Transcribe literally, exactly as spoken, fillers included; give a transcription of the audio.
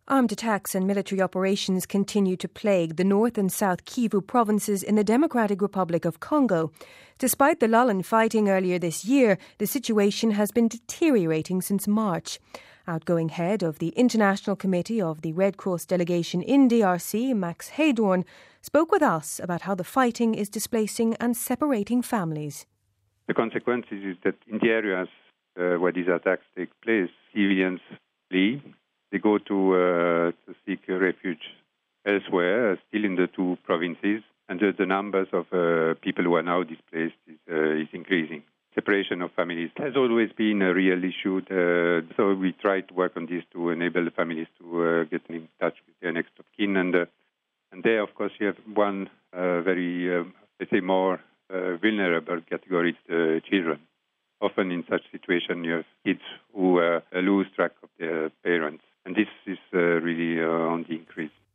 Armed attacks and military operations continue to plague the North and South Kivu provinces in the Democratic Republic of Congo. Despite the lull in fighting earlier this year, the situation has been deteriorating since March. Outgoing head of the International Committee of the Red Cross delegation in D R C, Max Heydorn, spoke with us about how the fighting is displacing and separating families. The consequences is that in the areas uh, where these attacks take place, civilians flee. They go to, uh, to seek refuge elsewhere, still in the two provinces, and the, the numbers of uh, people who are now displaced is, uh, is increasing. Separation of families has always been a real issue, uh, so we try to work on this to enable the families to uh, get in touch with their next of kin. And, uh, and there, of course, you have one uh, very, uh, let's say, more uh, vulnerable category, it's the children. Often in such situation, you have kids who uh, lose track of their parents. And this is uh, really uh, on the increase.